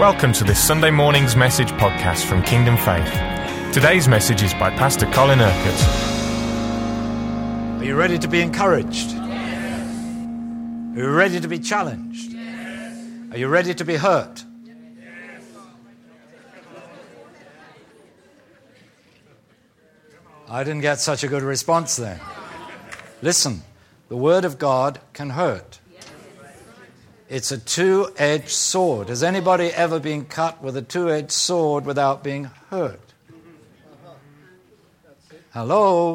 Welcome to this Sunday morning's message podcast from Kingdom Faith. Today's message is by Pastor Colin Urquhart. Are you ready to be encouraged? Yes. Are you ready to be challenged? Yes. Are you ready to be hurt? Yes. I didn't get such a good response there. Listen, the Word of God can hurt. It's a two-edged sword. Has anybody ever been cut with a two-edged sword without being hurt? Hello?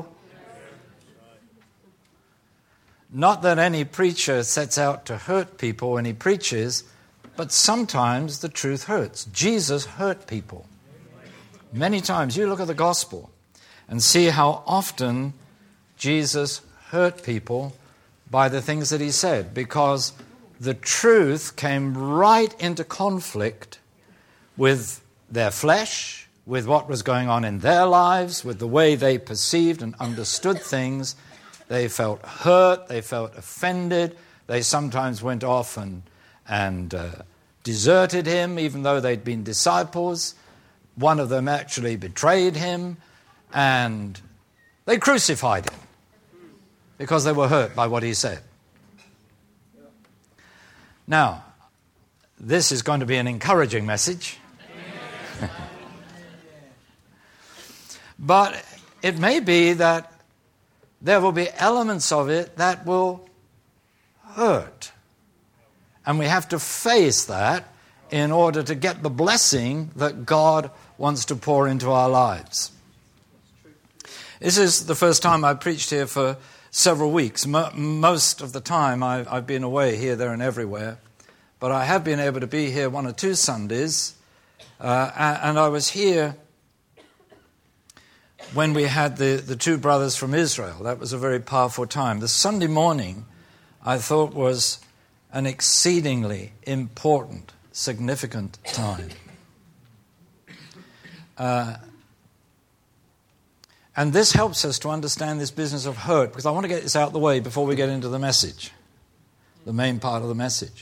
Not that any preacher sets out to hurt people when he preaches, but sometimes the truth hurts. Jesus hurt people. Many times. You look at the gospel and see how often Jesus hurt people by the things that he said, because the truth came right into conflict with their flesh, with what was going on in their lives, with the way they perceived and understood things. They felt hurt, they felt offended. They sometimes went off and deserted him, even though they'd been disciples. One of them actually betrayed him, and they crucified him because they were hurt by what he said. Now, this is going to be an encouraging message. But it may be that there will be elements of it that will hurt. And we have to face that in order to get the blessing that God wants to pour into our lives. This is the first time I've preached here for several weeks. Most of the time I've been away here, there and everywhere. But I have been able to be here one or two Sundays. And I was here when we had the two brothers from Israel. That was a very powerful time. The Sunday morning, I thought, was an exceedingly important, significant time. And this helps us to understand this business of hurt, because I want to get this out of the way before we get into the message, the main part of the message.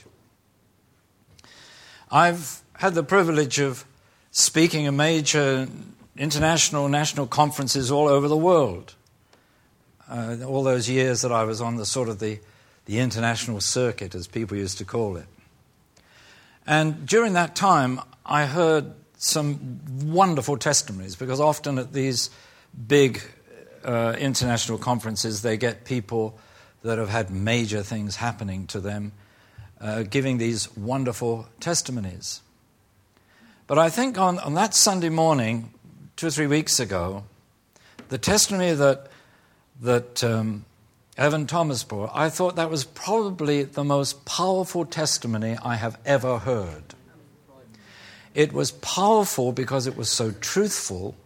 I've had the privilege of speaking at major international, national conferences all over the world. All those years that I was on the international circuit, as people used to call it. And during that time, I heard some wonderful testimonies, because often at these big international conferences, they get people that have had major things happening to them, giving these wonderful testimonies. But I think on that Sunday morning, 2 or 3 weeks ago, the testimony that Evan Thomas brought, I thought that was probably the most powerful testimony I have ever heard. It was powerful because it was so truthful.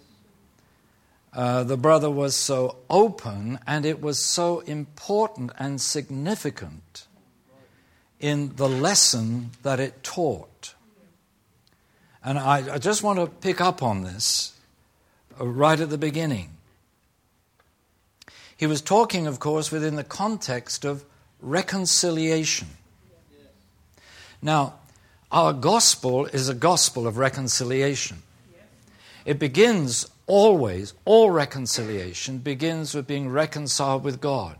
The brother was so open, and it was so important and significant in the lesson that it taught. And I just want to pick up on this right at the beginning. He was talking, of course, within the context of reconciliation. Now, our gospel is a gospel of reconciliation. It begins always, all reconciliation begins with being reconciled with God.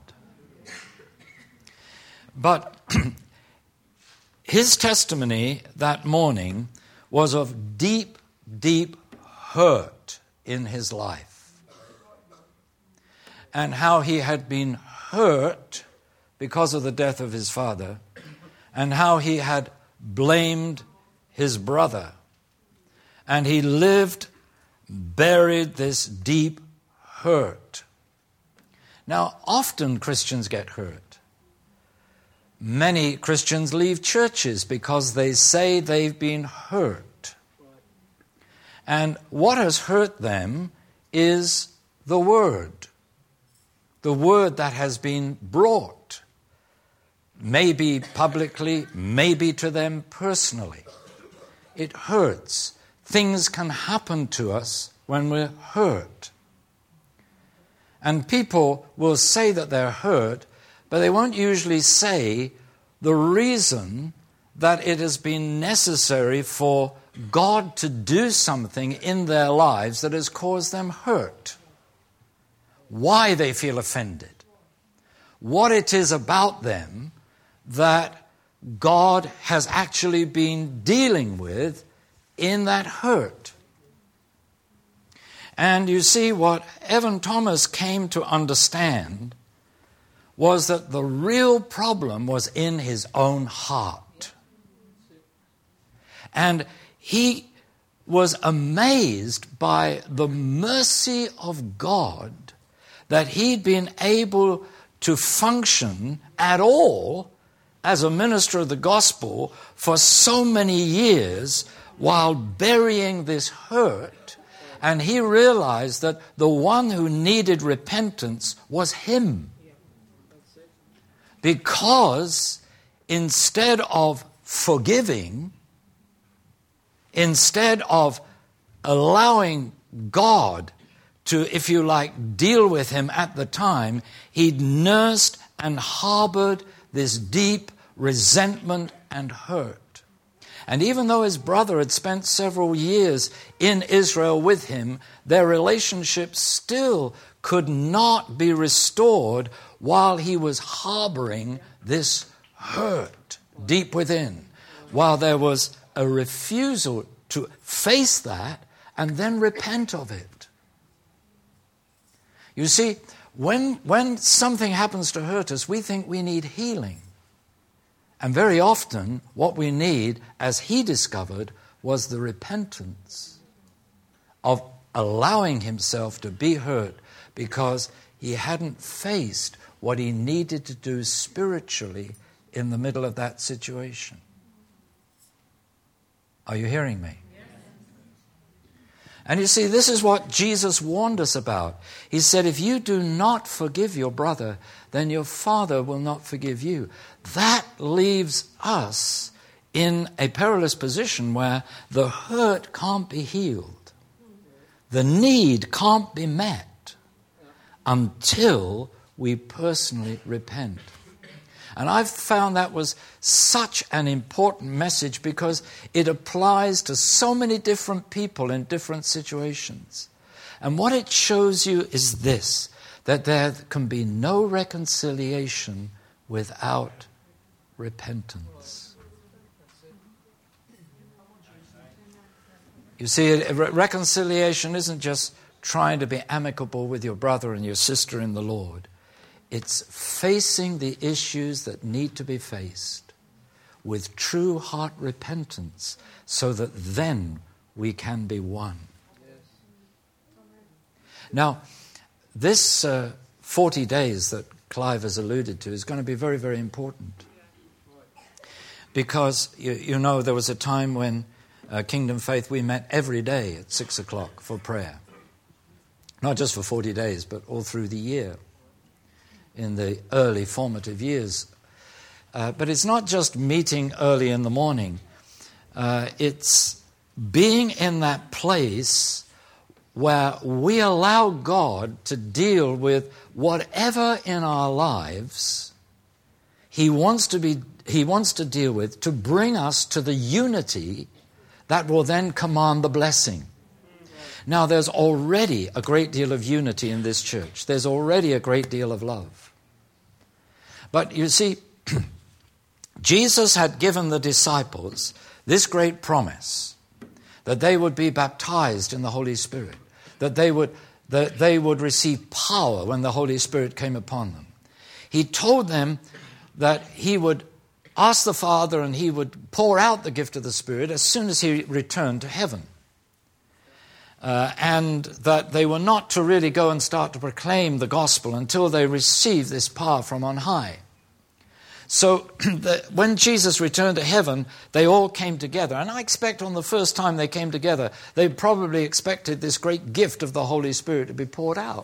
But his testimony that morning was of deep, deep hurt in his life. And how he had been hurt because of the death of his father, and how he had blamed his brother. And he buried this deep hurt. Now, often Christians get hurt. Many Christians leave churches because they say they've been hurt. And what has hurt them is the word that has been brought, maybe publicly, maybe to them personally. It hurts. Things can happen to us when we're hurt. And people will say that they're hurt, but they won't usually say the reason that it has been necessary for God to do something in their lives that has caused them hurt. Why they feel offended. What it is about them that God has actually been dealing with in that hurt. And you see, what Evan Thomas came to understand was that the real problem was in his own heart. And he was amazed by the mercy of God that he'd been able to function at all as a minister of the gospel for so many years while burying this hurt. And he realized that the one who needed repentance was him. Because instead of forgiving, instead of allowing God to, if you like, deal with him at the time, he'd nursed and harbored this deep resentment and hurt. And even though his brother had spent several years in Israel with him, their relationship still could not be restored while he was harboring this hurt deep within, while there was a refusal to face that and then repent of it. You see, when something happens to hurt us, we think we need healing. And very often, what we need, as he discovered, was the repentance of allowing himself to be hurt because he hadn't faced what he needed to do spiritually in the middle of that situation. Are you hearing me? And you see, this is what Jesus warned us about. He said, if you do not forgive your brother, then your Father will not forgive you. That leaves us in a perilous position where the hurt can't be healed. The need can't be met until we personally repent. And I've found that was such an important message because it applies to so many different people in different situations. And what it shows you is this, that there can be no reconciliation without repentance. You see, reconciliation isn't just trying to be amicable with your brother and your sister in the Lord. It's facing the issues that need to be faced with true heart repentance so that then we can be one. Now, this 40 days that Clive has alluded to is going to be very, very important. Because, you know, there was a time when Kingdom Faith, we met every day at 6 o'clock for prayer. Not just for 40 days, but all through the year. In the early formative years. But it's not just meeting early in the morning. It's being in that place where we allow God to deal with whatever in our lives He wants to deal with, to bring us to the unity that will then command the blessing. Now, there's already a great deal of unity in this church. There's already a great deal of love. But you see, Jesus had given the disciples this great promise that they would be baptized in the Holy Spirit, that they would receive power when the Holy Spirit came upon them. He told them that he would ask the Father and he would pour out the gift of the Spirit as soon as he returned to heaven. And that they were not to really go and start to proclaim the gospel until they received this power from on high. So when Jesus returned to heaven, they all came together. And I expect on the first time they came together, they probably expected this great gift of the Holy Spirit to be poured out.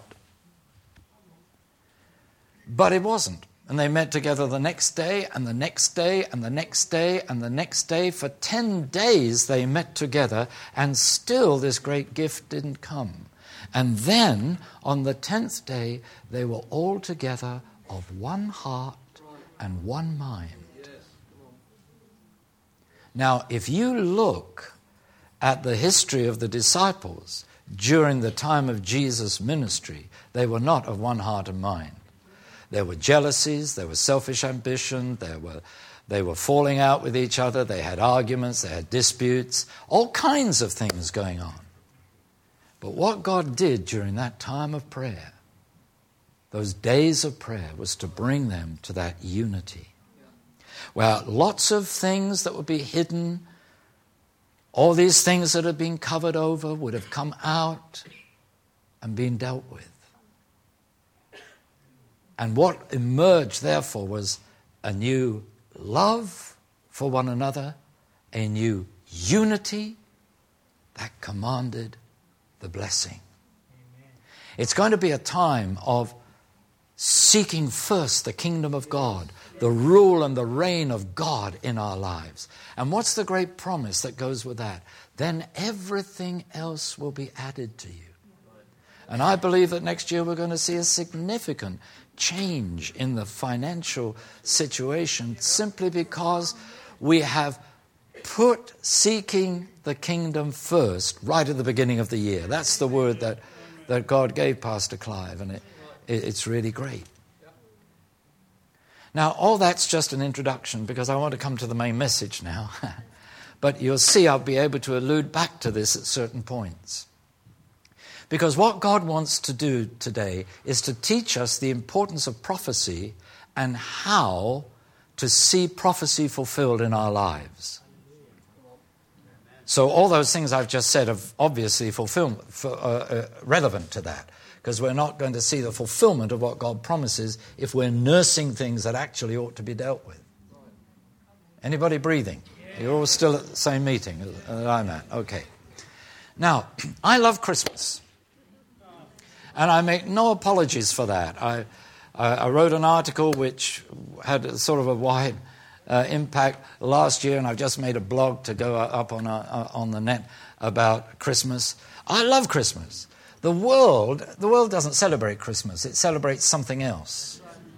But it wasn't. And they met together the next day, and the next day, and the next day, and the next day. For 10 days they met together, and still this great gift didn't come. And then, on the 10th day, they were all together of one heart and one mind. Now, if you look at the history of the disciples during the time of Jesus' ministry, they were not of one heart and mind. There were jealousies, there was selfish ambition, they were falling out with each other, they had arguments, they had disputes, all kinds of things going on. But what God did during that time of prayer, those days of prayer, was to bring them to that unity. Where lots of things that would be hidden, all these things that had been covered over would have come out and been dealt with. And what emerged, therefore, was a new love for one another, a new unity that commanded the blessing. Amen. It's going to be a time of seeking first the kingdom of God, the rule and the reign of God in our lives. And what's the great promise that goes with that? Then everything else will be added to you. And I believe that next year we're going to see a significant change in the financial situation simply because we have put seeking the kingdom first right at the beginning of the year. That's the word that God gave Pastor Clive, and it's really great. Now, all that's just an introduction because I want to come to the main message now. But you'll see I'll be able to allude back to this at certain points. Because what God wants to do today is to teach us the importance of prophecy and how to see prophecy fulfilled in our lives. So all those things I've just said are obviously relevant to that, because we're not going to see the fulfillment of what God promises if we're nursing things that actually ought to be dealt with. Anybody breathing? You're all still at the same meeting that I'm at. Okay. Now, I love Christmas. And I make no apologies for that. I wrote an article which had a sort of a wide impact last year, and I've just made a blog to go up on the net about Christmas. I love Christmas. The world doesn't celebrate Christmas. It celebrates something else.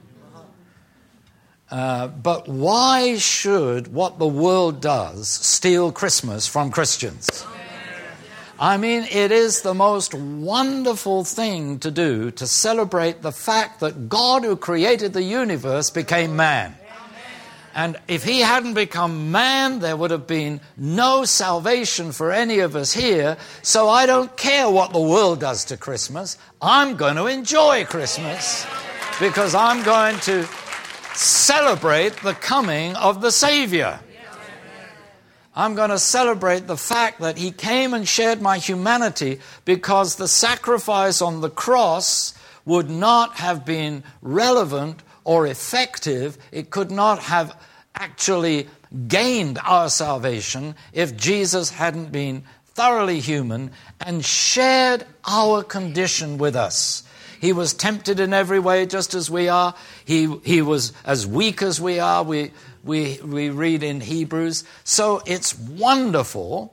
But why should what the world does steal Christmas from Christians? I mean, it is the most wonderful thing to do to celebrate the fact that God, who created the universe, became man. And if he hadn't become man, there would have been no salvation for any of us here. So I don't care what the world does to Christmas. I'm going to enjoy Christmas because I'm going to celebrate the coming of the Savior. I'm going to celebrate the fact that he came and shared my humanity, because the sacrifice on the cross would not have been relevant or effective. It could not have actually gained our salvation if Jesus hadn't been thoroughly human and shared our condition with us. He was tempted in every way just as we are. He was as weak as we are. We read in Hebrews. So it's wonderful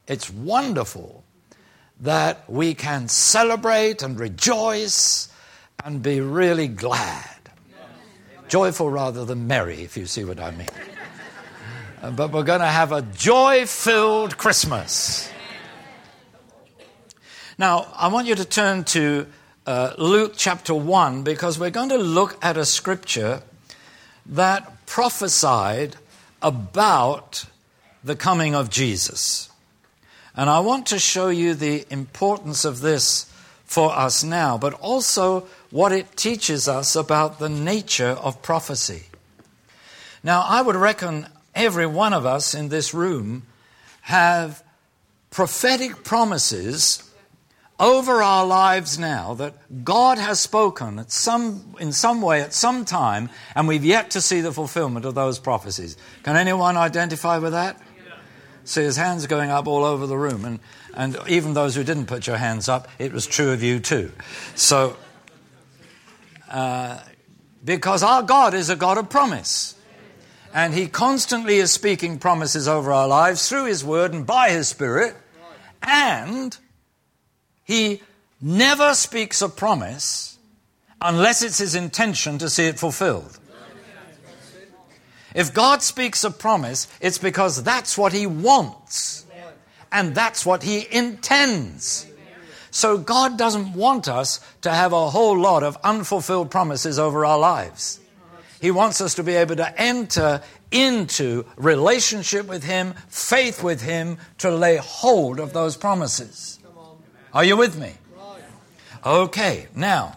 that we can celebrate and rejoice and be really glad. Joyful rather than merry, if you see what I mean. But we're going to have a joy-filled Christmas. Now, I want you to turn to Luke chapter 1, because we're going to look at a scripture that prophesied about the coming of Jesus. And I want to show you the importance of this for us now, but also what it teaches us about the nature of prophecy. Now, I would reckon every one of us in this room have prophetic promises over our lives now that God has spoken in some way at some time, and we've yet to see the fulfillment of those prophecies. Can anyone identify with that? See his hands going up all over the room, and even those who didn't put your hands up, it was true of you too. So, because our God is a God of promise, and he constantly is speaking promises over our lives through his word and by his Spirit, and he never speaks a promise unless it's his intention to see it fulfilled. If God speaks a promise, it's because that's what He wants. And that's what He intends. So God doesn't want us to have a whole lot of unfulfilled promises over our lives. He wants us to be able to enter into relationship with Him, faith with Him, to lay hold of those promises. Are you with me? Okay, now,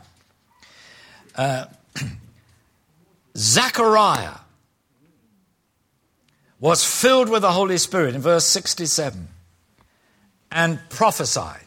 Zechariah was filled with the Holy Spirit in verse 67 and prophesied.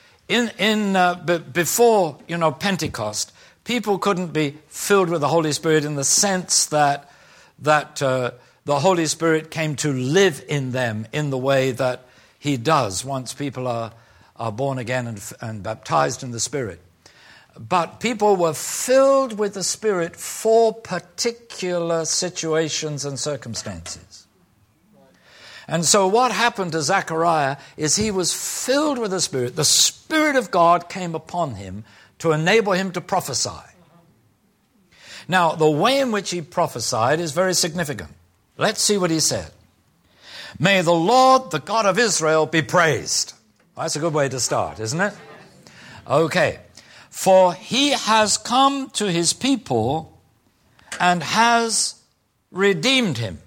Before Pentecost, people couldn't be filled with the Holy Spirit in the sense that the Holy Spirit came to live in them in the way that He does once people are born again and baptized in the Spirit. But people were filled with the Spirit for particular situations and circumstances. And so what happened to Zechariah is he was filled with the Spirit. The Spirit of God came upon him to enable him to prophesy. Now, the way in which he prophesied is very significant. Let's see what he said. May the Lord, the God of Israel, be praised. That's a good way to start, isn't it? Okay. For He has come to His people and has redeemed them.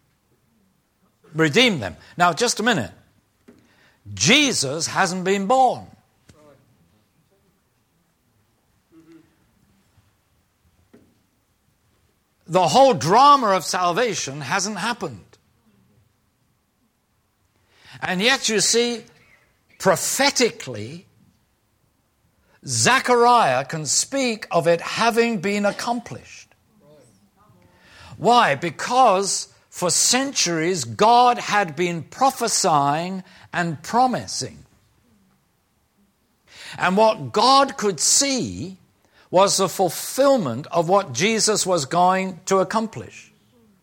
Now, just a minute. Jesus hasn't been born. The whole drama of salvation hasn't happened. And yet, you see, prophetically, Zechariah can speak of it having been accomplished. Why? Because for centuries, God had been prophesying and promising. And what God could see was the fulfillment of what Jesus was going to accomplish.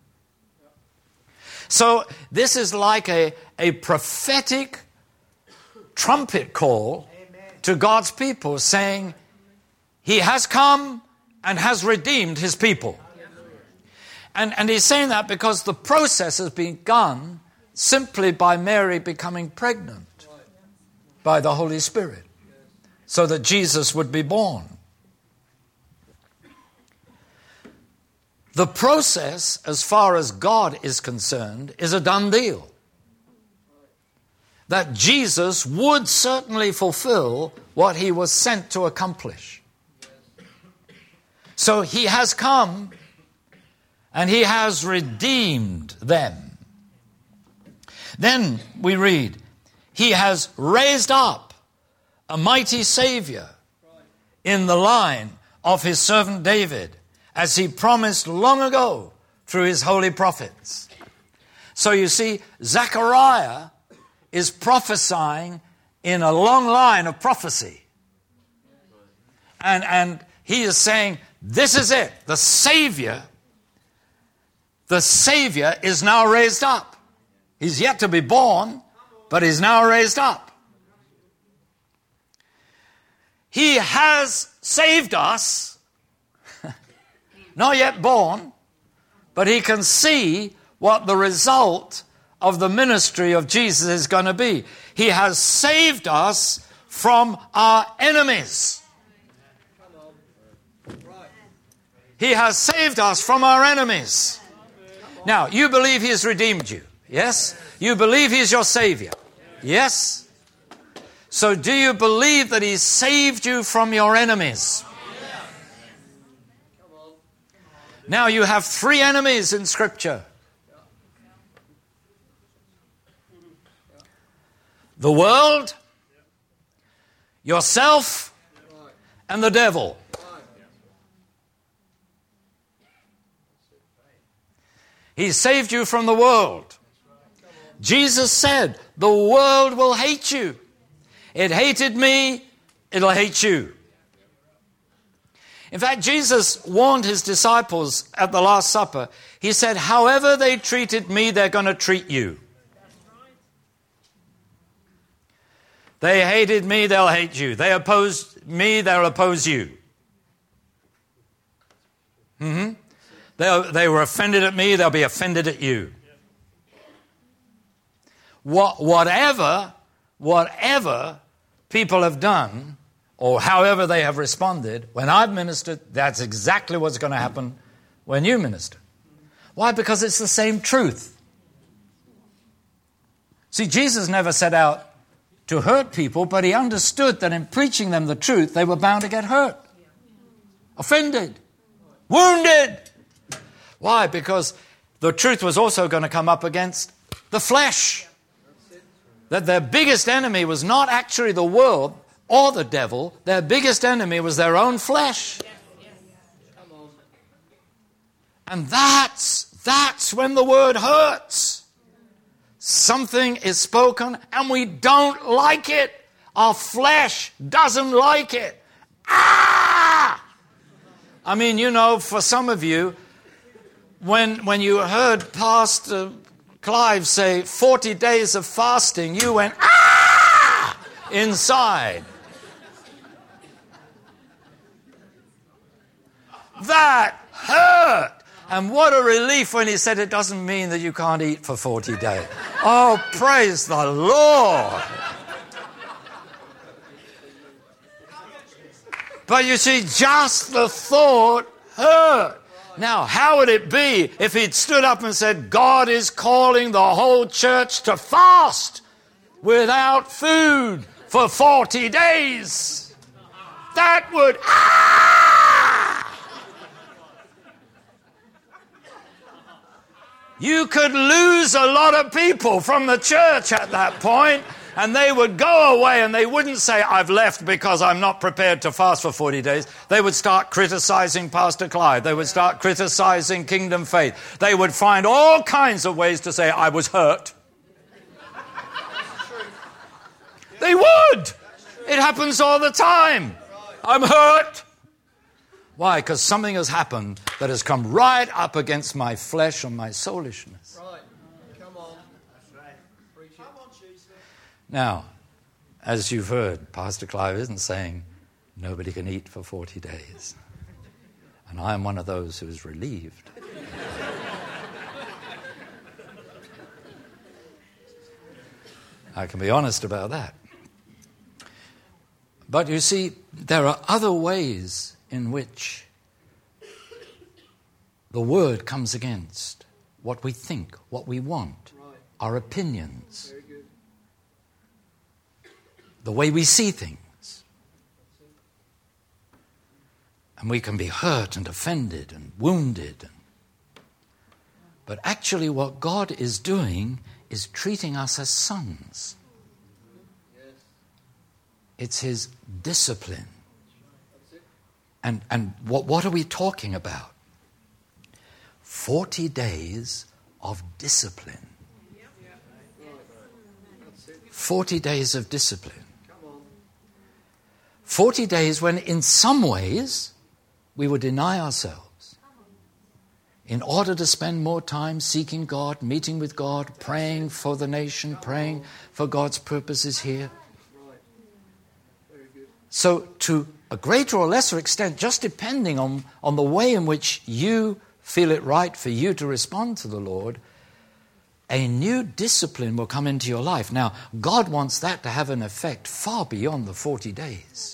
So this is like a prophetic trumpet call to God's people saying, He has come and has redeemed His people. And He's saying that because the process has begun simply by Mary becoming pregnant by the Holy Spirit so that Jesus would be born. The process, as far as God is concerned, is a done deal. That Jesus would certainly fulfill what He was sent to accomplish. So He has come and He has redeemed them. Then we read, He has raised up a mighty Savior in the line of His servant David, as He promised long ago through His holy prophets. So you see, Zechariah is prophesying in a long line of prophecy. And he is saying, this is it. The Savior is now raised up. He's yet to be born, but He's now raised up. He has saved us. Not yet born, but He can see what the result of the ministry of Jesus is going to be. He has saved us from our enemies. He has saved us from our enemies. Now, you believe He has redeemed you. Yes? You believe He's your Savior. Yes? So do you believe that He saved you from your enemies? Now you have 3 enemies in Scripture. The world, yourself, and the devil. He saved you from the world. Jesus said, the world will hate you. It hated me, it'll hate you. In fact, Jesus warned His disciples at the Last Supper. He said, however they treated me, they're going to treat you. They hated me, they'll hate you. They opposed me, they'll oppose you. They were offended at me, they'll be offended at you. Whatever people have done, or however they have responded, when I've ministered, that's exactly what's going to happen when you minister. Why? Because it's the same truth. See, Jesus never set out to hurt people, but he understood that in preaching them the truth, they were bound to get hurt, offended, wounded. Why? Because the truth was also going to come up against the flesh. That their biggest enemy was not actually the world or the devil. Their biggest enemy was their own flesh. And that's when the word hurts. Something is spoken and we don't like it. Our flesh doesn't like it. Ah! I mean, you know, for some of you, when you heard Pastor Clive say 40 days of fasting, you went, ah! Inside. That hurt. And what a relief when he said it doesn't mean that you can't eat for 40 days. Oh, praise the Lord. But you see, just the thought hurt. Now, how would it be if he'd stood up and said, God is calling the whole church to fast without food for 40 days? That would, You could lose a lot of people from the church at that point, and they would go away and they wouldn't say, I've left because I'm not prepared to fast for 40 days. They would start criticizing Pastor Clive. They would start criticizing Kingdom Faith. They would find all kinds of ways to say, I was hurt. They would. It happens all the time. I'm hurt. Why? Because something has happened that has come right up against my flesh and my soulishness. Right. Come on. That's right. Preach it. Come on, Jesus. Now, as you've heard, Pastor Clive isn't saying nobody can eat for 40 days. And I am one of those who is relieved. I can be honest about that. But you see, there are other ways in which the word comes against what we think, what we want, our opinions, the way we see things. And we can be hurt and offended and wounded. But actually what God is doing is treating us as sons. It's his discipline. And what are we talking about? 40 days of discipline. 40 days of discipline. 40 days when in some ways we would deny ourselves in order to spend more time seeking God, meeting with God, praying for the nation, praying for God's purposes here. So to a greater or lesser extent, just depending on the way in which you feel it right for you to respond to the Lord, a new discipline will come into your life. Now, God wants that to have an effect far beyond the 40 days.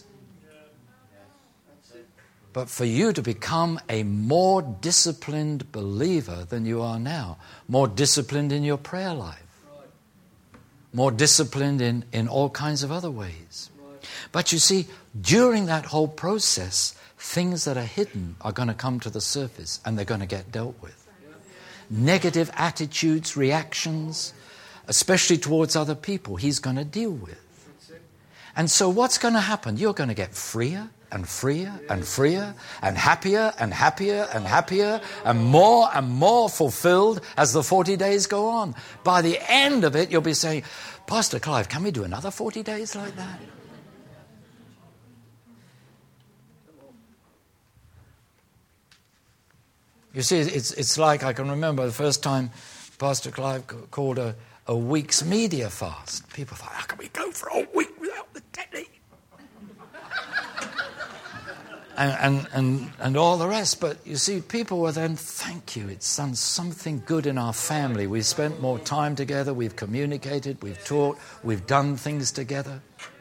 But for you to become a more disciplined believer than you are now, more disciplined in your prayer life, more disciplined in all kinds of other ways. But you see, during that whole process, things that are hidden are going to come to the surface and they're going to get dealt with. Negative attitudes, reactions, especially towards other people, he's going to deal with. And so what's going to happen? You're going to get freer and freer and freer and happier and happier and happier and more fulfilled as the 40 days go on. By the end of it, you'll be saying, Pastor Clive, can we do another 40 days like that? You see, it's like I can remember the first time Pastor Clive called a week's media fast. People thought, how can we go for a week without the telly? and all the rest. But you see, people were then, thank you, it's done something good in our family. We've spent more time together, we've communicated, we've talked, we've done things together.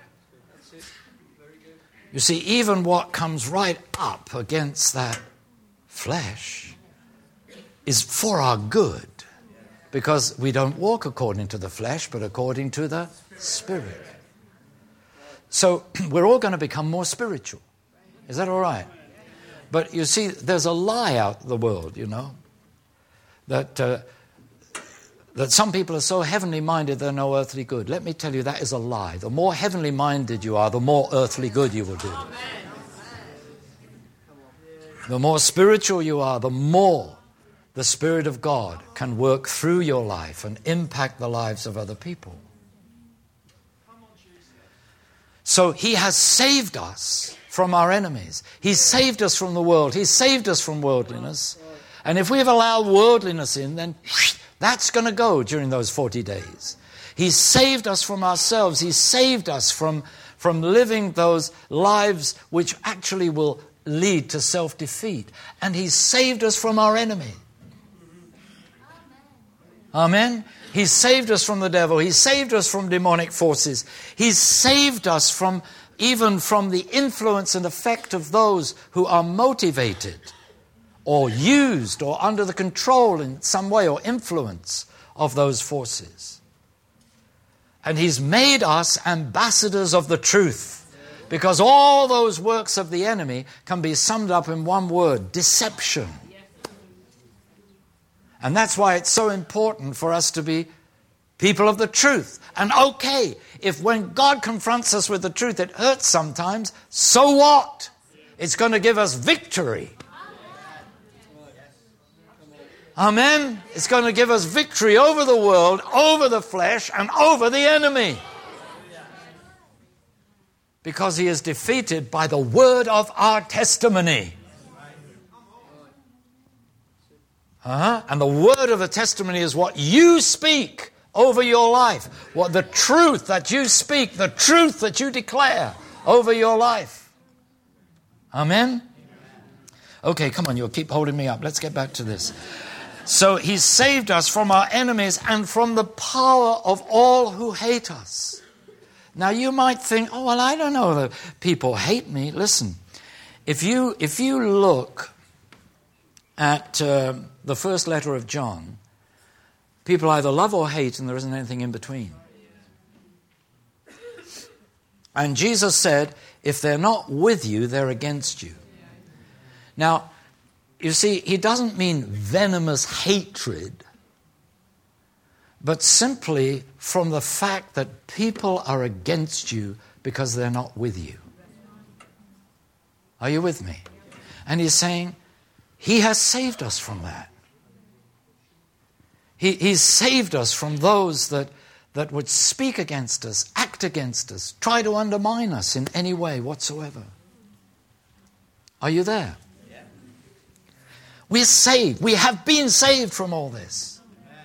You see, even what comes right up against that flesh is for our good, because we don't walk according to the flesh, but according to the Spirit. So we're all going to become more spiritual. Is that all right? But you see, there's a lie out in the world, you know, that some people are so heavenly minded they're no earthly good. Let me tell you, that is a lie. The more heavenly minded you are, the more earthly good you will do. The more spiritual you are, the more the Spirit of God can work through your life and impact the lives of other people. So He has saved us from our enemies. He's saved us from the world. He's saved us from worldliness. And if we've allowed worldliness in, then that's going to go during those 40 days. He's saved us from ourselves. He's saved us from living those lives which actually will lead to self-defeat. And He's saved us from our enemy. Amen? He's saved us from the devil. He's saved us from demonic forces. He's saved us from even from the influence and effect of those who are motivated or used or under the control in some way or influence of those forces. And He's made us ambassadors of the truth, because all those works of the enemy can be summed up in one word: deception. And that's why it's so important for us to be people of the truth. And okay, if when God confronts us with the truth it hurts sometimes, so what? It's going to give us victory. Amen? It's going to give us victory over the world, over the flesh, and over the enemy. Because He is defeated by the word of our testimony. And the word of the testimony is what you speak over your life. What the truth that you speak, the truth that you declare over your life. Amen? Okay, come on, you'll keep holding me up. Let's get back to this. So He's saved us from our enemies and from the power of all who hate us. Now you might think, oh, well, I don't know that people hate me. Listen, if you look at the first letter of John, people either love or hate, and there isn't anything in between. And Jesus said, if they're not with you, they're against you. Now, you see, He doesn't mean venomous hatred, but simply from the fact that people are against you because they're not with you. Are you with me? And He's saying, He has saved us from that. He's saved us from those that would speak against us, act against us, try to undermine us in any way whatsoever. Are you there? Yeah. We're saved. We have been saved from all this.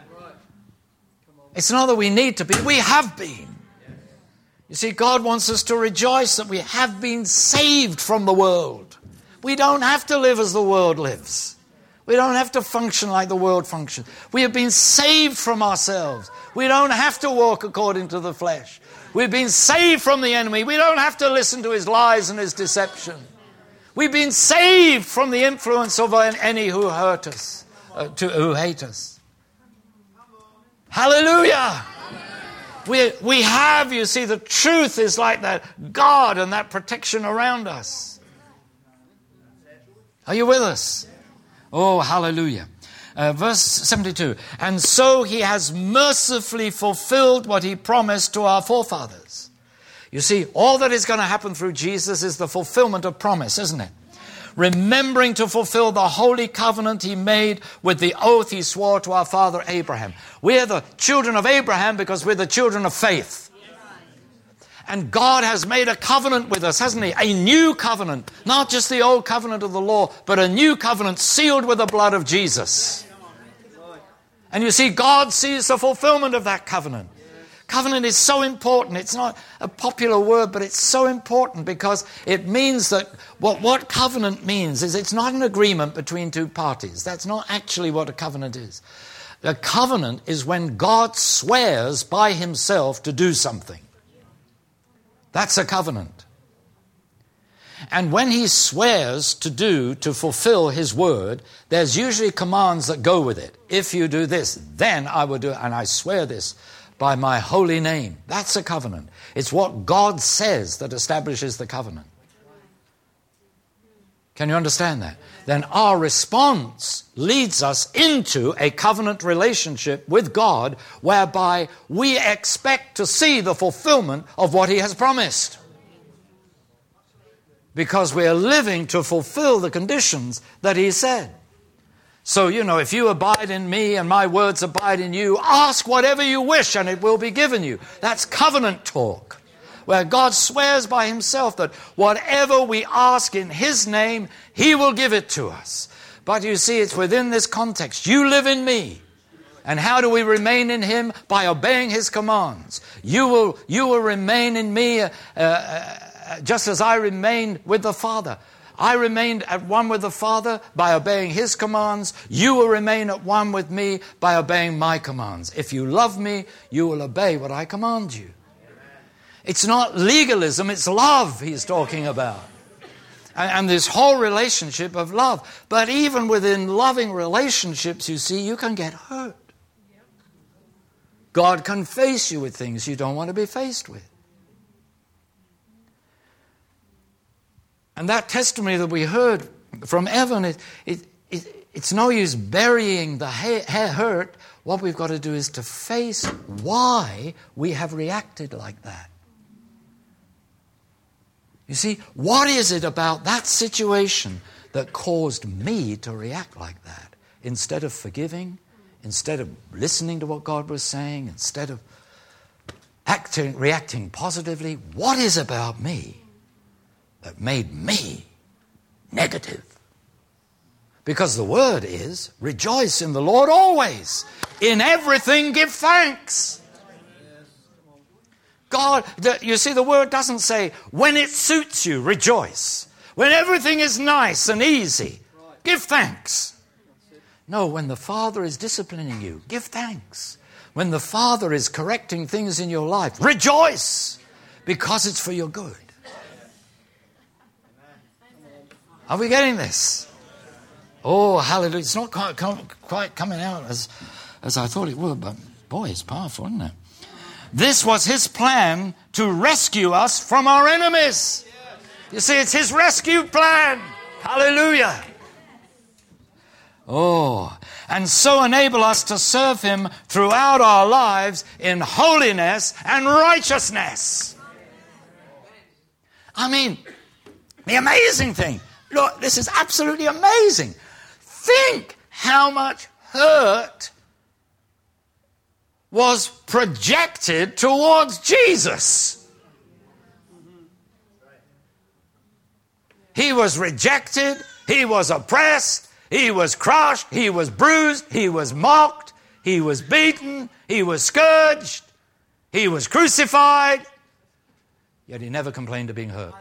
It's not that we need to be. We have been. You see, God wants us to rejoice that we have been saved from the world. We don't have to live as the world lives. We don't have to function like the world functions. We have been saved from ourselves. We don't have to walk according to the flesh. We've been saved from the enemy. We don't have to listen to his lies and his deception. We've been saved from the influence of any who hurt us, who hate us. Hallelujah! We have, you see, the truth is like that guard and that protection around us. Are you with us? Oh, hallelujah. Verse 72. And so He has mercifully fulfilled what He promised to our forefathers. You see, all that is going to happen through Jesus is the fulfillment of promise, isn't it? Remembering to fulfill the holy covenant He made with the oath He swore to our father Abraham. We're the children of Abraham because we're the children of faith. And God has made a covenant with us, hasn't He? A new covenant. Not just the old covenant of the law, but a new covenant sealed with the blood of Jesus. And you see, God sees the fulfillment of that covenant. Covenant is so important. It's not a popular word, but it's so important because it means that what covenant means is it's not an agreement between two parties. That's not actually what a covenant is. A covenant is when God swears by himself to do something. That's a covenant. And when he swears to fulfill his word, there's usually commands that go with it. If you do this, then I will do it, and I swear this by my holy name. That's a covenant. It's what God says that establishes the covenant. Can you understand that? Then our response leads us into a covenant relationship with God whereby we expect to see the fulfillment of what he has promised. Because we are living to fulfill the conditions that he said. So, if you abide in me and my words abide in you, ask whatever you wish and it will be given you. That's covenant talk, where God swears by himself that whatever we ask in his name, he will give it to us. But you see, it's within this context. You live in me. And how do we remain in him? By obeying his commands. You will remain in me just as I remained with the Father. I remained at one with the Father by obeying his commands. You will remain at one with me by obeying my commands. If you love me, you will obey what I command you. It's not legalism, it's love he's talking about. And this whole relationship of love. But even within loving relationships, you see, you can get hurt. God can face you with things you don't want to be faced with. And that testimony that we heard from Evan, it's no use burying the hurt. What we've got to do is to face why we have reacted like that. You see, what is it about that situation that caused me to react like that? Instead of forgiving, instead of listening to what God was saying, instead of reacting positively, what is about me that made me negative? Because the word is, rejoice in the Lord always. In everything give thanks. God, you see, the word doesn't say, when it suits you, rejoice. When everything is nice and easy, give thanks. No, when the Father is disciplining you, give thanks. When the Father is correcting things in your life, rejoice, because it's for your good. Are we getting this? Oh, hallelujah. It's not quite coming out as I thought it would, but boy, it's powerful, isn't it? This was his plan to rescue us from our enemies. You see, it's his rescue plan. Hallelujah. Oh, and so enable us to serve him throughout our lives in holiness and righteousness. I mean, the amazing thing. Look, this is absolutely amazing. Think how much hurt was projected towards Jesus. He was rejected, he was oppressed, he was crushed, he was bruised, he was mocked, he was beaten, he was scourged, he was crucified, yet he never complained of being hurt.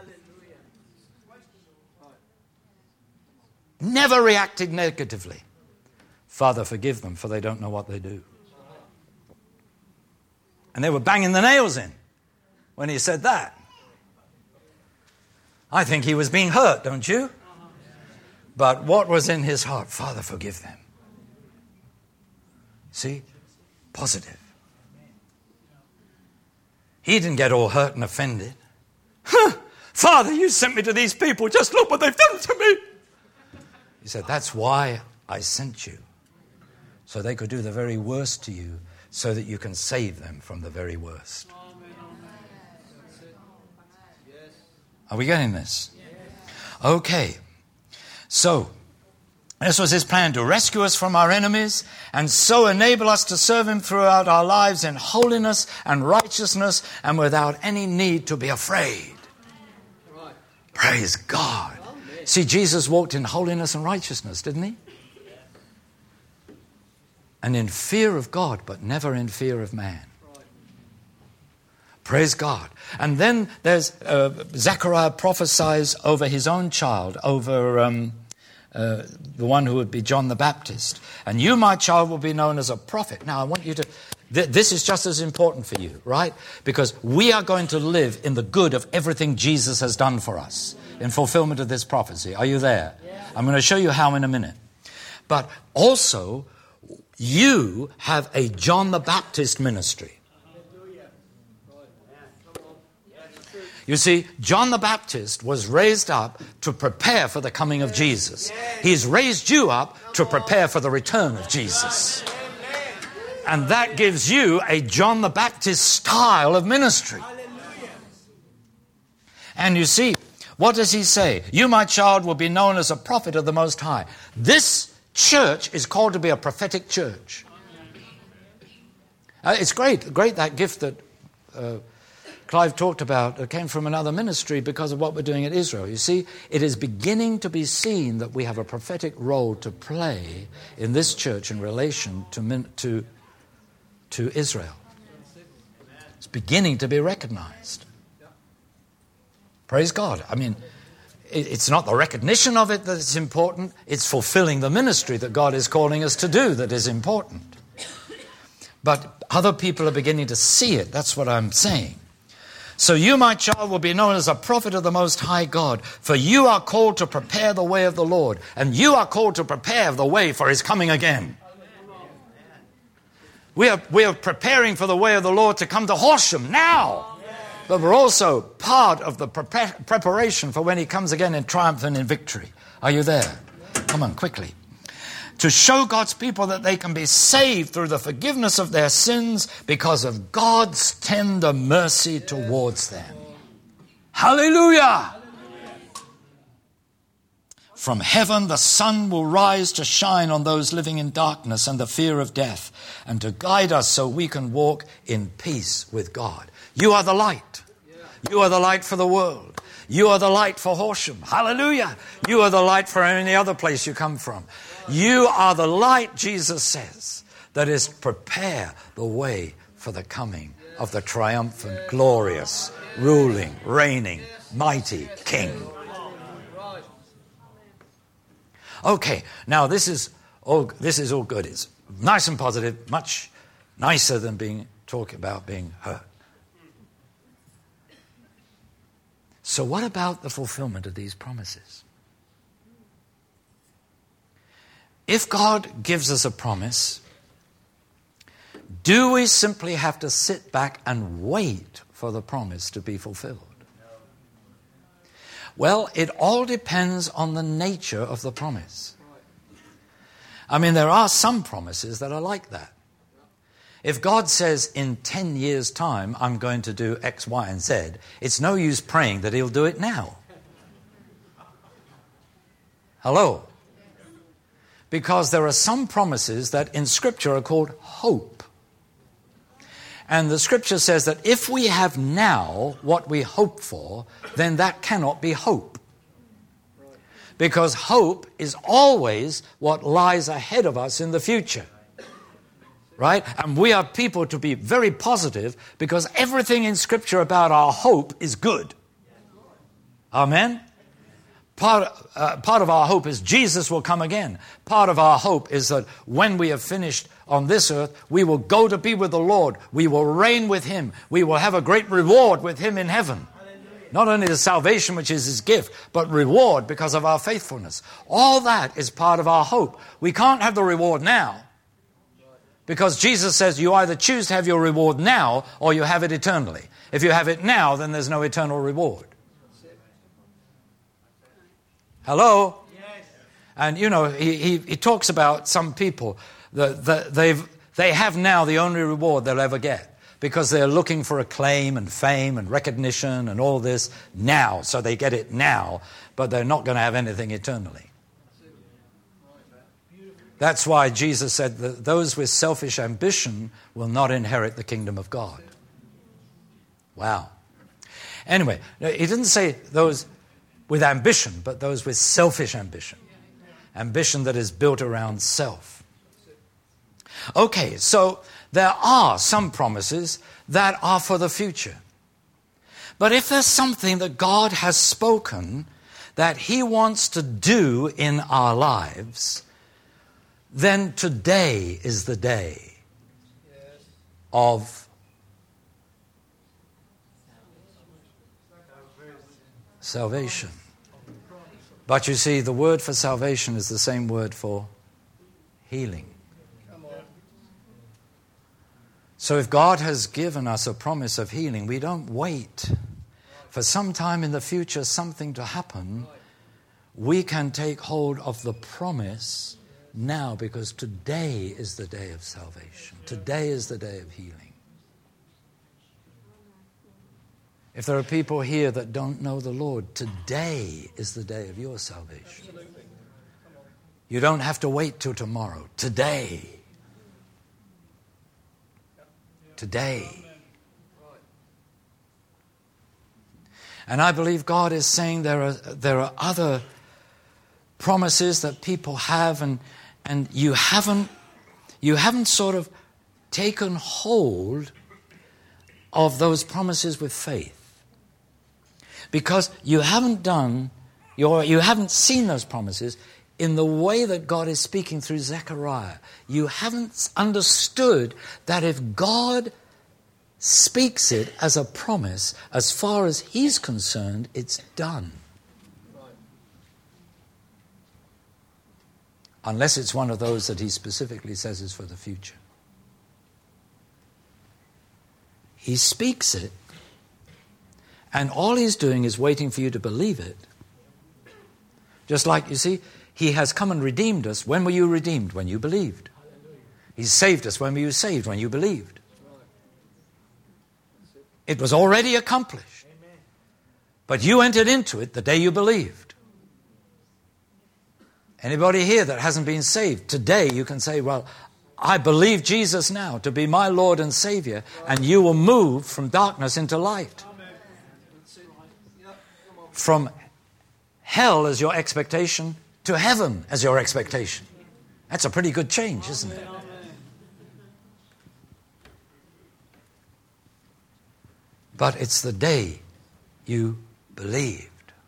Never reacted negatively. Father, forgive them, for they don't know what they do. And they were banging the nails in when he said that. I think he was being hurt, don't you? But what was in his heart? Father, forgive them. See? Positive. He didn't get all hurt and offended. Father, you sent me to these people. Just look what they've done to me. He said, that's why I sent you. So they could do the very worst to you, so that you can save them from the very worst. Are we getting this? Okay. So, this was his plan, to rescue us from our enemies and so enable us to serve him throughout our lives in holiness and righteousness and without any need to be afraid. Praise God. See, Jesus walked in holiness and righteousness, didn't he? And in fear of God, but never in fear of man. Praise God. And then there's Zechariah prophesies over his own child, over the one who would be John the Baptist. And you, my child, will be known as a prophet. Now, I want you to... This is just as important for you, right? Because we are going to live in the good of everything Jesus has done for us in fulfillment of this prophecy. Are you there? Yeah. I'm going to show you how in a minute. But also, you have a John the Baptist ministry. You see, John the Baptist was raised up to prepare for the coming of Jesus. He's raised you up to prepare for the return of Jesus. And that gives you a John the Baptist style of ministry. And you see, what does he say? You, my child, will be known as a prophet of the Most High. This church is called to be a prophetic church. It's great that gift that Clive talked about came from another ministry because of what we're doing at Israel. You see, it is beginning to be seen that we have a prophetic role to play in this church in relation to Israel. It's beginning to be recognized. Praise God. I mean, it's not the recognition of it that is important. It's fulfilling the ministry that God is calling us to do that is important. But other people are beginning to see it. That's what I'm saying. So you, my child, will be known as a prophet of the Most High God, for you are called to prepare the way of the Lord, and you are called to prepare the way for his coming again. We are preparing for the way of the Lord to come to Horsham now. But we're also part of the preparation for when he comes again in triumph and in victory. Are you there? Come on, quickly. To show God's people that they can be saved through the forgiveness of their sins because of God's tender mercy towards them. Hallelujah! From heaven the sun will rise to shine on those living in darkness and the fear of death, and to guide us so we can walk in peace with God. You are the light. You are the light for the world. You are the light for Horsham. Hallelujah. You are the light for any other place you come from. You are the light, Jesus says, that is prepare the way for the coming of the triumphant, glorious, ruling, reigning, mighty King. Okay, now this is all good. It's nice and positive, much nicer than being talking about being hurt. So what about the fulfillment of these promises? If God gives us a promise, do we simply have to sit back and wait for the promise to be fulfilled? Well, it all depends on the nature of the promise. I mean, there are some promises that are like that. If God says in 10 years' time, I'm going to do X, Y, and Z, it's no use praying that he'll do it now. Hello? Because there are some promises that in Scripture are called hope. And the Scripture says that if we have now what we hope for, then that cannot be hope. Because hope is always what lies ahead of us in the future. Right? And we are people to be very positive because everything in Scripture about our hope is good. Amen? Part of our hope is Jesus will come again. Part of our hope is that when we have finished on this earth, we will go to be with the Lord. We will reign with him. We will have a great reward with him in heaven. Not only the salvation, which is his gift, but reward because of our faithfulness. All that is part of our hope. We can't have the reward now. Because Jesus says you either choose to have your reward now or you have it eternally. If you have it now, then there's no eternal reward. Hello? Yes. And you know, he talks about some people that they have now the only reward they'll ever get because they're looking for acclaim and fame and recognition and all this now. So they get it now, but they're not going to have anything eternally. That's why Jesus said that those with selfish ambition will not inherit the kingdom of God. Wow. Anyway, he didn't say those with ambition, but those with selfish ambition. Ambition that is built around self. Okay, so there are some promises that are for the future. But if there's something that God has spoken that He wants to do in our lives, then today is the day of salvation. But you see, the word for salvation is the same word for healing. So if God has given us a promise of healing, we don't wait for some time in the future something to happen. We can take hold of the promise now, because today is the day of salvation. Today is the day of healing. If there are people here that don't know the Lord, today is the day of your salvation. You don't have to wait till tomorrow. Today. Today. And I believe God is saying there are other promises that people have, and you haven't sort of taken hold of those promises with faith. Because you haven't seen those promises in the way that God is speaking through Zechariah. You haven't understood that if God speaks it as a promise, as far as He's concerned, it's done. Unless it's one of those that He specifically says is for the future. He speaks it, and all He's doing is waiting for you to believe it. Just like, you see, He has come and redeemed us. When were you redeemed? When you believed. He's saved us. When were you saved? When you believed. It was already accomplished. But you entered into it the day you believed. Anybody here that hasn't been saved, today you can say, well, I believe Jesus now to be my Lord and Savior, and you will move from darkness into light. From hell as your expectation to heaven as your expectation. That's a pretty good change, isn't it? But it's the day you believed.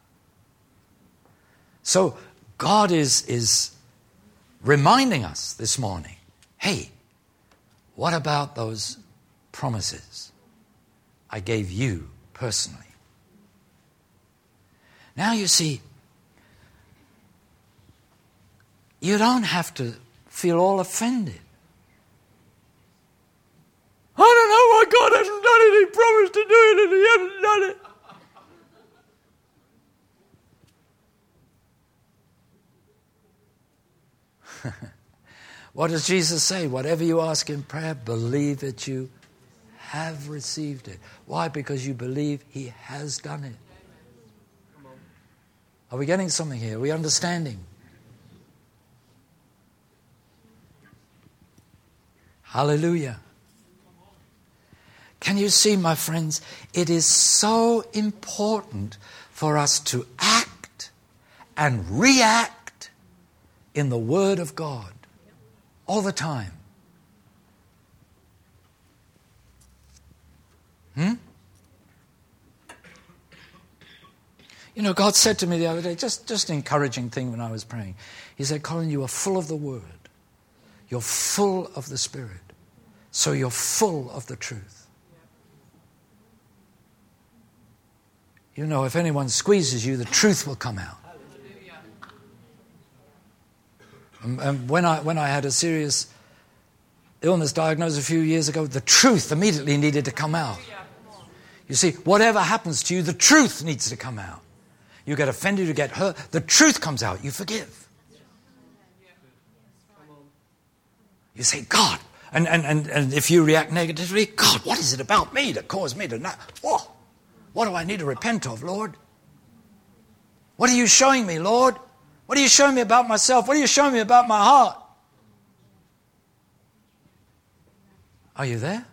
So God is reminding us this morning, hey, what about those promises I gave you personally? Now you see, you don't have to feel all offended. I don't know why God hasn't done it. He promised to do it and He hasn't done it. What does Jesus say? Whatever you ask in prayer, believe that you have received it. Why? Because you believe He has done it. Are we getting something here? Are we understanding? Hallelujah. Can you see, my friends, it is so important for us to act and react in the Word of God all the time. You know, God said to me the other day, just an encouraging thing when I was praying. He said, Colin, you are full of the Word. You're full of the Spirit. So you're full of the truth. You know, if anyone squeezes you, the truth will come out. And when I had a serious illness diagnosed a few years ago, the truth immediately needed to come out. You see, whatever happens to you, the truth needs to come out. You get offended, you get hurt, the truth comes out, you forgive. You say, God, and if you react negatively, God, what is it about me that caused me to not? What do I need to repent of, Lord? What are you showing me, Lord? What are you showing me about myself? What are you showing me about my heart? Are you there?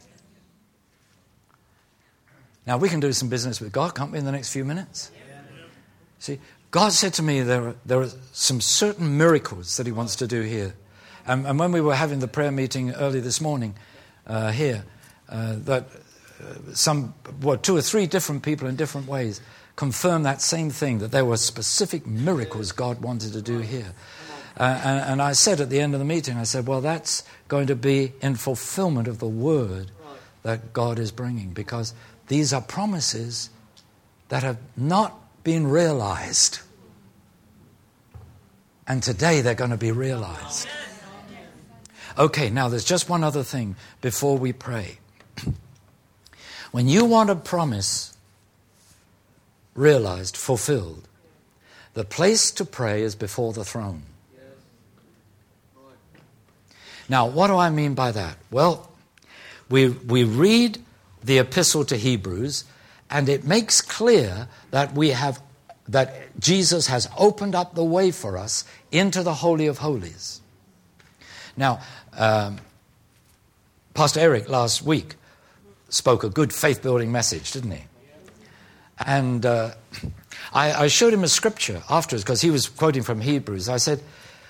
Now, we can do some business with God, can't we, in the next few minutes? See, God said to me there are some certain miracles that He wants to do here. And when we were having the prayer meeting early this morning here, that two or three different people in different ways confirm that same thing, that there were specific miracles God wanted to do here. And I said at the end of the meeting, I said, well, that's going to be in fulfillment of the word that God is bringing, because these are promises that have not been realized. And today they're going to be realized. Okay, now there's just one other thing before we pray. When you want a promise realized, fulfilled, the place to pray is before the throne. Now, what do I mean by that? Well, we read the epistle to Hebrews, and it makes clear that that Jesus has opened up the way for us into the Holy of Holies. Now, Pastor Eric last week spoke a good faith-building message, didn't he? And I showed him a scripture afterwards, because he was quoting from Hebrews. I said,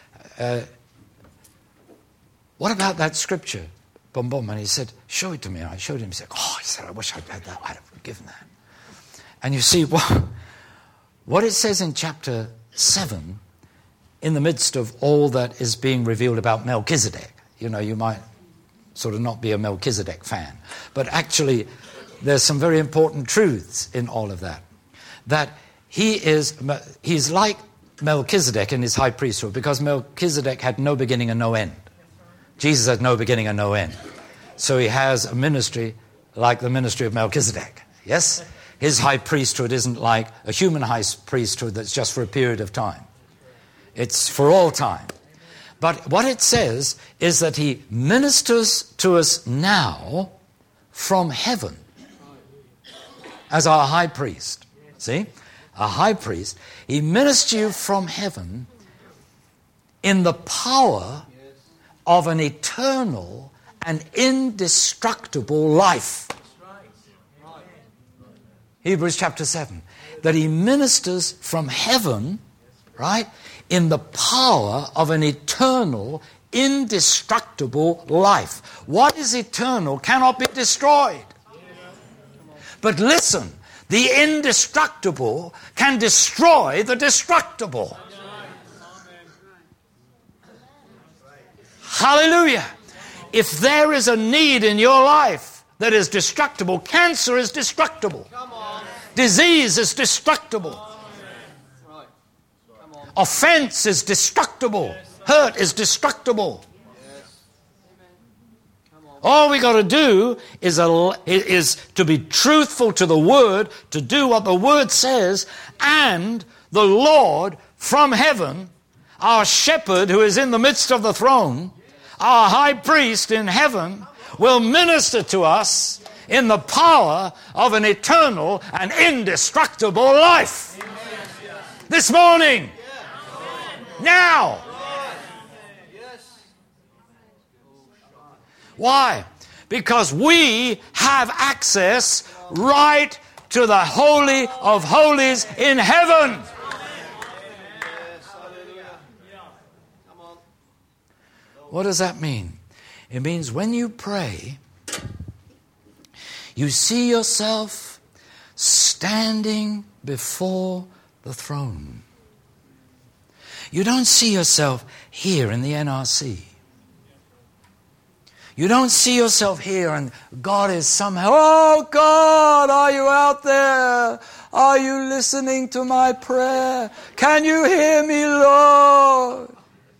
what about that scripture? Boom, boom. And he said, show it to me. I showed him. He said, I wish I'd had that. I'd have given that. And you see, what it says in chapter 7, in the midst of all that is being revealed about Melchizedek. You know, you might sort of not be a Melchizedek fan. But actually, there's some very important truths in all of that. That he's like Melchizedek in his high priesthood, because Melchizedek had no beginning and no end. Jesus had no beginning and no end. So he has a ministry like the ministry of Melchizedek. Yes? His high priesthood isn't like a human high priesthood that's just for a period of time. It's for all time. But what it says is that he ministers to us now from heaven as our high priest. See? A high priest. He ministers to you from heaven in the power of an eternal and indestructible life. Hebrews chapter 7. That he ministers from heaven, right, in the power of an eternal, indestructible life. What is eternal cannot be destroyed. But listen, the indestructible can destroy the destructible. Hallelujah. If there is a need in your life that is destructible, cancer is destructible. Disease is destructible. Offense is destructible. Hurt is destructible. All we got to do is to be truthful to the Word, to do what the Word says, and the Lord from heaven, our shepherd who is in the midst of the throne, our high priest in heaven, will minister to us in the power of an eternal and indestructible life. This morning. Now. Why? Because we have access right to the Holy of Holies in heaven. What does that mean? It means when you pray, you see yourself standing before the throne. You don't see yourself here in the NRC. You don't see yourself here and God is somehow, oh God, are you out there? Are you listening to my prayer? Can you hear me, Lord?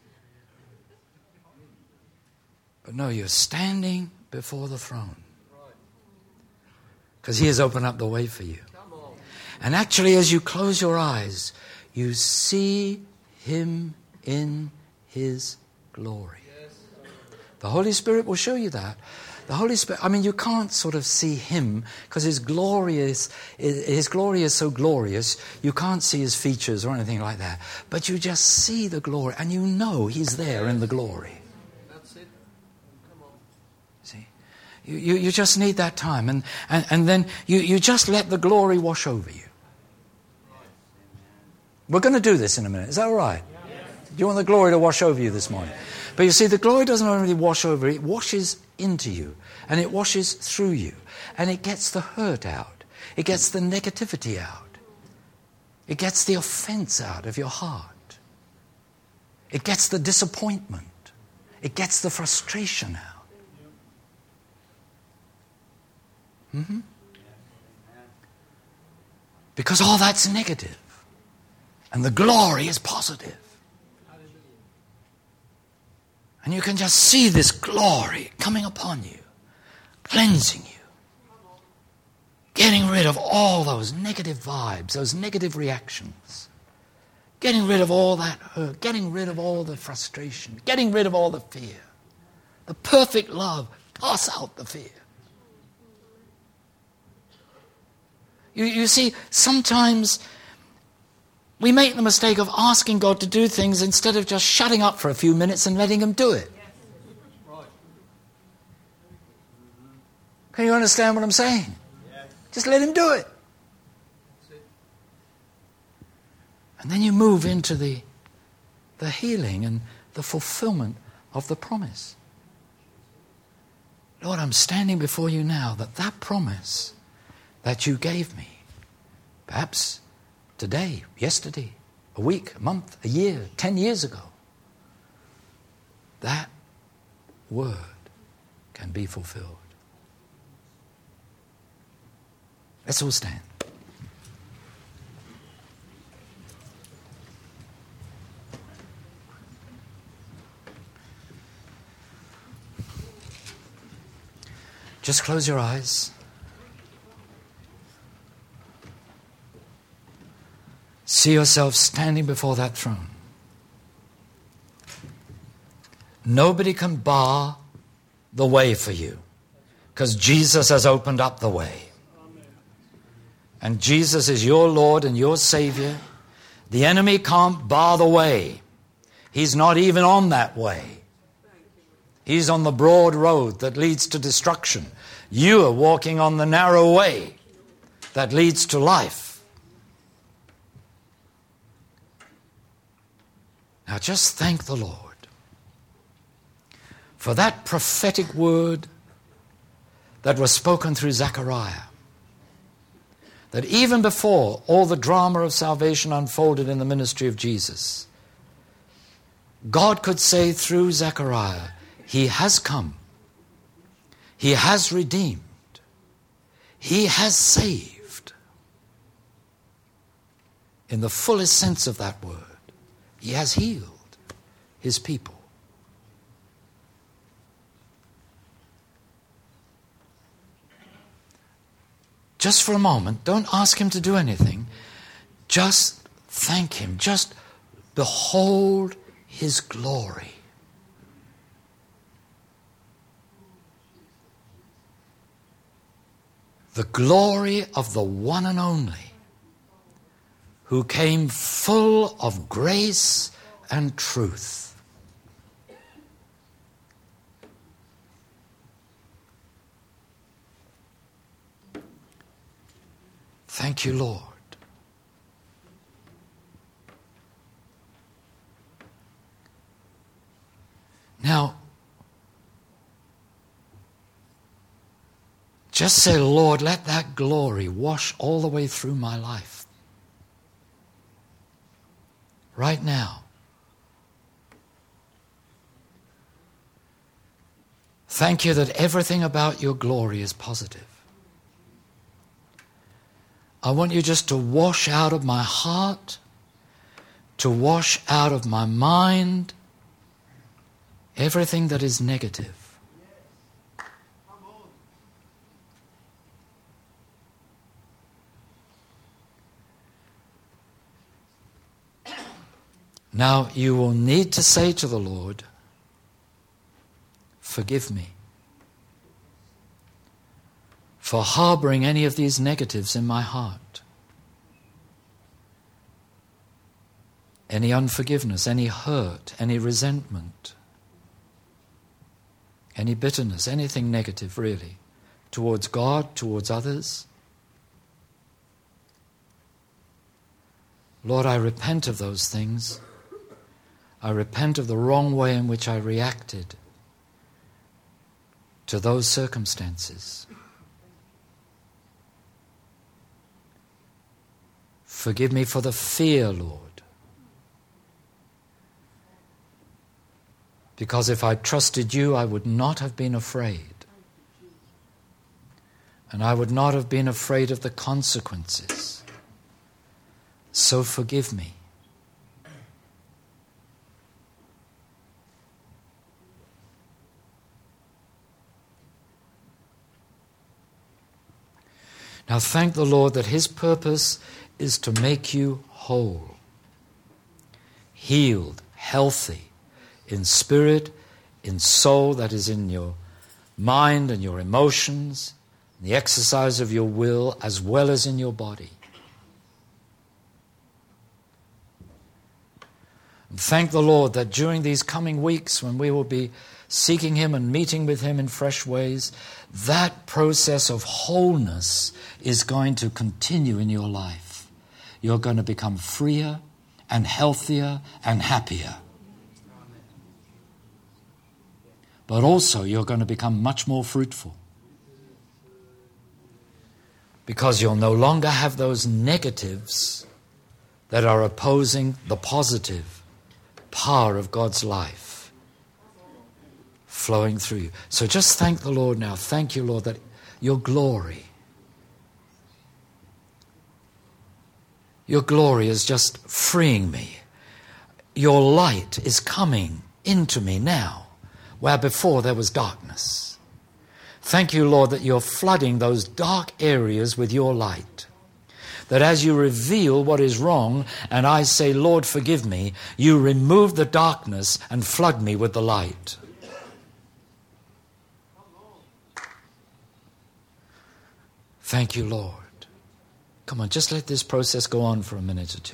But no, you're standing before the throne. Because He has opened up the way for you. And actually, as you close your eyes, you see Him in His glory. The Holy Spirit will show you that. The Holy Spirit, I mean, you can't sort of see Him because His glory is so glorious, you can't see His features or anything like that. But you just see the glory and you know He's there in the glory. That's it. Come on. See? You just need that time. And then you just let the glory wash over you. We're going to do this in a minute. Is that all right? Do you want the glory to wash over you this morning? But you see, the glory doesn't only wash over, it washes into you, and it washes through you, and it gets the hurt out. It gets the negativity out. It gets the offense out of your heart. It gets the disappointment. It gets the frustration out. Mm-hmm. Because all that's negative, and the glory is positive. And you can just see this glory coming upon you, cleansing you, getting rid of all those negative vibes, those negative reactions, getting rid of all that hurt, getting rid of all the frustration, getting rid of all the fear. The perfect love casts out the fear. You see, sometimes we make the mistake of asking God to do things instead of just shutting up for a few minutes and letting Him do it. Can you understand what I'm saying? Just let Him do it. And then you move into the healing and the fulfillment of the promise. Lord, I'm standing before you now that promise that you gave me, perhaps today, yesterday, a week, a month, a year, 10 years ago, that word can be fulfilled. Let's all stand. Just close your eyes. See yourself standing before that throne. Nobody can bar the way for you because Jesus has opened up the way. And Jesus is your Lord and your Savior. The enemy can't bar the way. He's not even on that way. He's on the broad road that leads to destruction. You are walking on the narrow way that leads to life. Now just thank the Lord for that prophetic word that was spoken through Zechariah. That even before all the drama of salvation unfolded in the ministry of Jesus, God could say through Zechariah, He has come. He has redeemed. He has saved. In the fullest sense of that word, He has healed His people. Just for a moment, don't ask Him to do anything. Just thank Him. Just behold His glory. The glory of the one and only, who came full of grace and truth. Thank you, Lord. Now, just say, Lord, let that glory wash all the way through my life. Right now. Thank you that everything about your glory is positive. I want you just to wash out of my heart, to wash out of my mind, everything that is negative. Now you will need to say to the Lord, forgive me for harboring any of these negatives in my heart. Any unforgiveness, any hurt, any resentment, any bitterness, anything negative really, towards God, towards others. Lord, I repent of those things. I repent of the wrong way in which I reacted to those circumstances. Forgive me for the fear, Lord. Because if I trusted you, I would not have been afraid. And I would not have been afraid of the consequences. So forgive me. Now thank the Lord that His purpose is to make you whole, healed, healthy, in spirit, in soul, that is in your mind and your emotions, the exercise of your will, as well as in your body. And thank the Lord that during these coming weeks, when we will be seeking Him and meeting with Him in fresh ways, that process of wholeness is going to continue in your life. You're going to become freer and healthier and happier. But also you're going to become much more fruitful. Because you'll no longer have those negatives that are opposing the positive power of God's life flowing through you. So just thank the Lord now. Thank you, Lord, that your glory is just freeing me. Your light is coming into me now, where before there was darkness. Thank you, Lord, that you're flooding those dark areas with your light. That as you reveal what is wrong, and I say, Lord, forgive me, you remove the darkness and flood me with the light. Thank you, Lord. Come on, just let this process go on for a minute or two.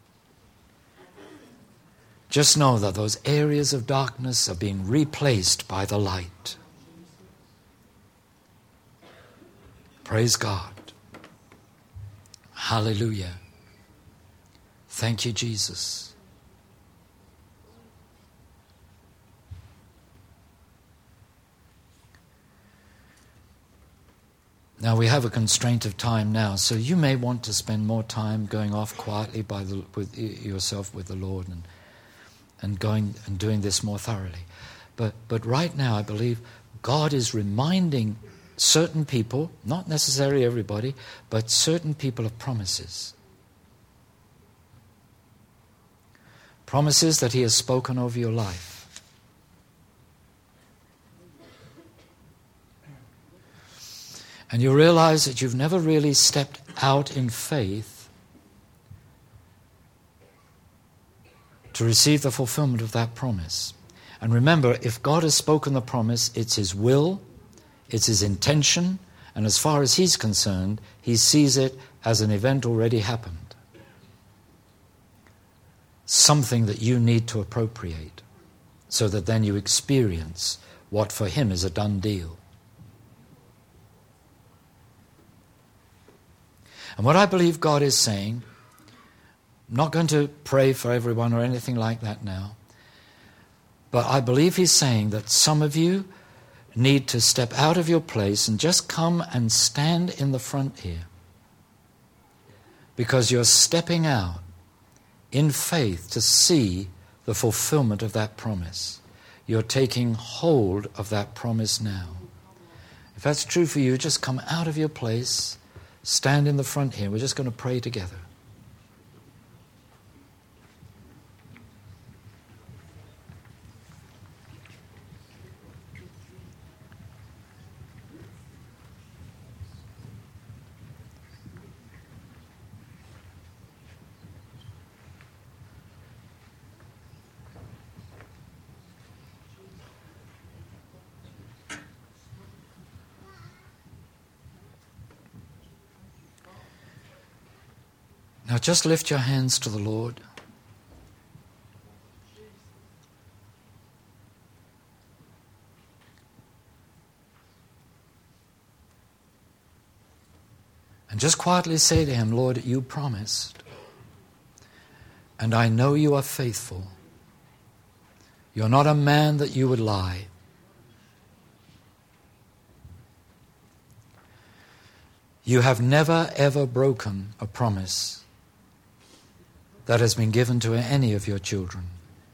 Just know that those areas of darkness are being replaced by the light. Praise God. Hallelujah. Thank you, Jesus. Now we have a constraint of time now, so you may want to spend more time going off quietly with yourself with the Lord and going and doing this more thoroughly. But right now I believe God is reminding certain people, not necessarily everybody, but certain people of promises. Promises that He has spoken over your life. And you realize that you've never really stepped out in faith to receive the fulfillment of that promise. And remember, if God has spoken the promise, it's His will, it's His intention, and as far as He's concerned, He sees it as an event already happened. Something that you need to appropriate, so that then you experience what for Him is a done deal. And what I believe God is saying, I'm not going to pray for everyone or anything like that now, but I believe He's saying that some of you need to step out of your place and just come and stand in the front here. Because you're stepping out in faith to see the fulfillment of that promise. You're taking hold of that promise now. If that's true for you, just come out of your place, stand in the front here. We're just going to pray together. Now just lift your hands to the Lord. And just quietly say to Him, Lord, you promised, and I know you are faithful. You're not a man that you would lie. You have never ever broken a promise that has been given to any of your children.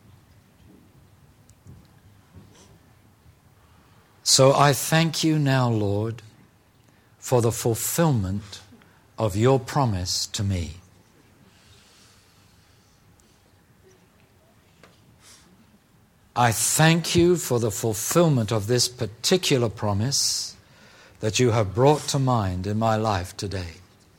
So I thank you now, Lord, for the fulfillment of your promise to me. I thank you for the fulfillment of this particular promise that you have brought to mind in my life today.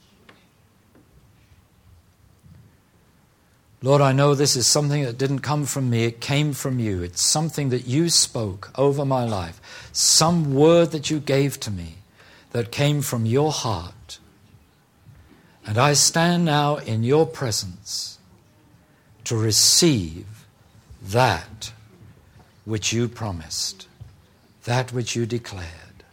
Lord, I know this is something that didn't come from me, it came from you. It's something that you spoke over my life, some word that you gave to me that came from your heart. And I stand now in your presence to receive that which you promised, that which you declared.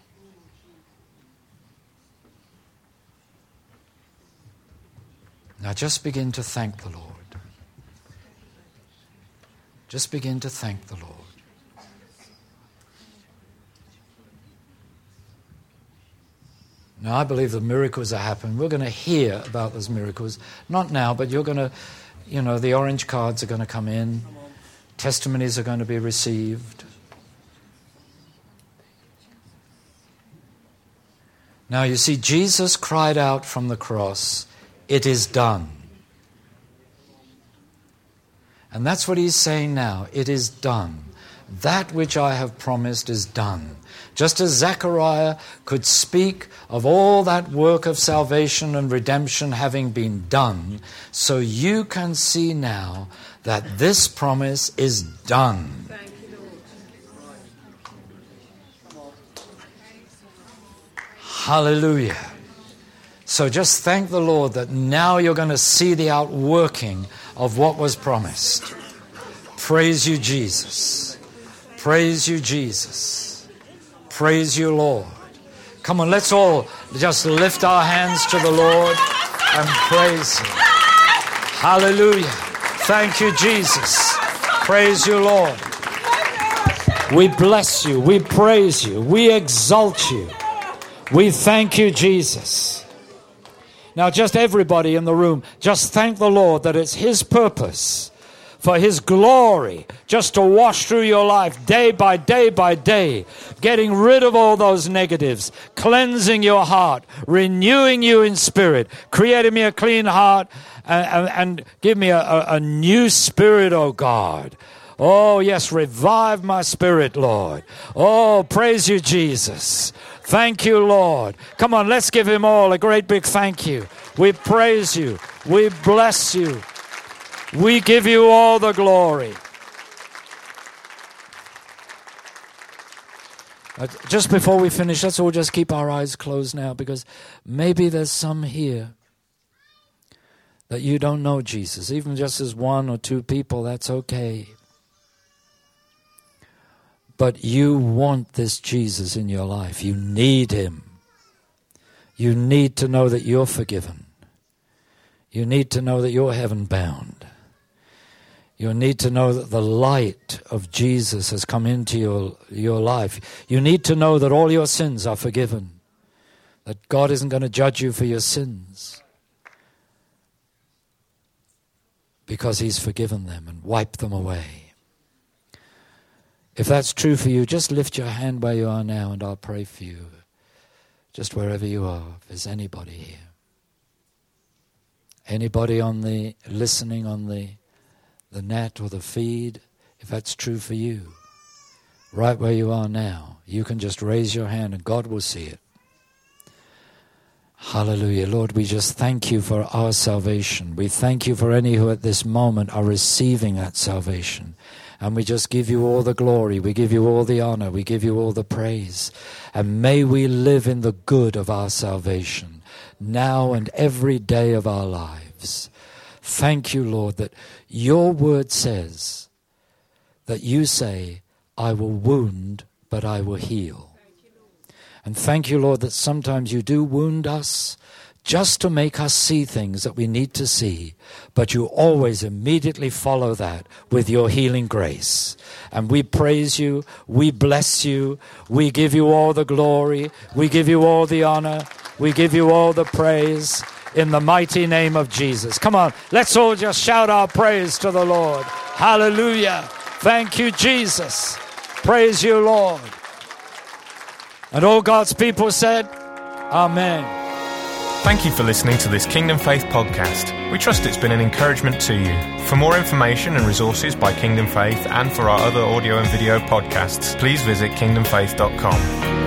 Now just begin to thank the Lord. Just begin to thank the Lord. Now I believe the miracles are happening. We're going to hear about those miracles. Not now, but you're going to, the orange cards are going to come in. Testimonies are going to be received. Now you see, Jesus cried out from the cross, "It is done." And that's what he's saying now. It is done. That which I have promised is done. Just as Zechariah could speak of all that work of salvation and redemption having been done, so you can see now that this promise is done. Thank you, Lord. Hallelujah. So just thank the Lord that now you're going to see the outworking of what was promised. Praise you, Jesus. Praise you, Jesus. Praise you, Lord. Come on, let's all just lift our hands to the Lord and praise Him. Hallelujah. Thank you, Jesus. Praise you, Lord. We bless you. We praise you. We exalt you. We thank you, Jesus. Now, just everybody in the room, just thank the Lord that it's His purpose for His glory just to wash through your life day by day by day, getting rid of all those negatives, cleansing your heart, renewing you in spirit, creating me a clean heart, and give me a new spirit, oh God. Oh, yes, revive my spirit, Lord. Oh, praise you, Jesus. Thank you, Lord. Come on, let's give Him all a great big thank you. We praise you. We bless you. We give you all the glory. Just before we finish, let's all just keep our eyes closed now, because maybe there's some here that you don't know Jesus. Even just as one or two people, that's okay. But you want this Jesus in your life. You need Him. You need to know that you're forgiven. You need to know that you're heaven bound. You need to know that the light of Jesus has come into your life. You need to know that all your sins are forgiven. That God isn't going to judge you for your sins, because He's forgiven them and wiped them away. If that's true for you, just lift your hand where you are now and I'll pray for you. Just wherever you are, if there's anybody here. Anybody listening on the net or the feed, if that's true for you, right where you are now, you can just raise your hand and God will see it. Hallelujah. Lord, we just thank you for our salvation. We thank you for any who at this moment are receiving that salvation. And we just give you all the glory. We give you all the honor. We give you all the praise. And may we live in the good of our salvation now and every day of our lives. Thank you, Lord, that your word says that you say, I will wound, but I will heal. And thank you, Lord, that sometimes you do wound us just to make us see things that we need to see, but you always immediately follow that with your healing grace. And we praise you, we bless you, we give you all the glory, we give you all the honor, we give you all the praise in the mighty name of Jesus. Come on, let's all just shout our praise to the Lord. Hallelujah. Thank you, Jesus. Praise you, Lord. And all God's people said, Amen. Thank you for listening to this Kingdom Faith podcast. We trust it's been an encouragement to you. For more information and resources by Kingdom Faith and for our other audio and video podcasts, please visit kingdomfaith.com.